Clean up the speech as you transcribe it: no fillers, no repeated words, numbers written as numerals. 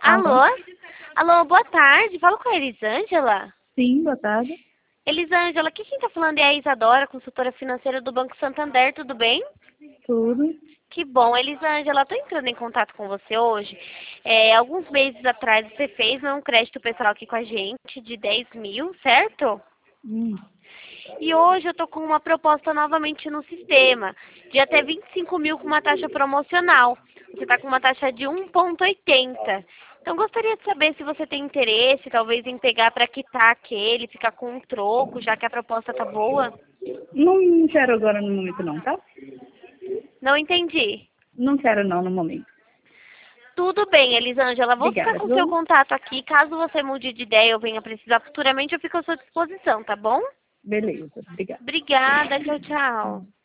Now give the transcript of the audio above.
Alô? Alô, boa tarde. Fala com a Elisângela. Sim, boa tarde. Elisângela, aqui quem tá falando é a Isadora, consultora financeira do Banco Santander, tudo bem? Tudo. Que bom. Elisângela, tô entrando em contato com você hoje. Alguns meses atrás você fez um crédito pessoal aqui com a gente de 10 mil, certo? Hum. E hoje eu tô com uma proposta novamente no sistema, de até 25 mil com uma taxa promocional. Você tá com uma taxa de 1,80. Então gostaria de saber se você tem interesse, talvez, em pegar para quitar aquele, ficar com um troco, já que a proposta tá boa. Não quero agora no momento não, tá? Não entendi. Não quero não no momento. Tudo bem, Elisângela. Vou ficar Obrigada, com o seu viu? contato aqui. Caso você mude de ideia ou venha precisar futuramente, eu fico à sua disposição, tá bom? Beleza, obrigada. Obrigada. Tchau, tchau.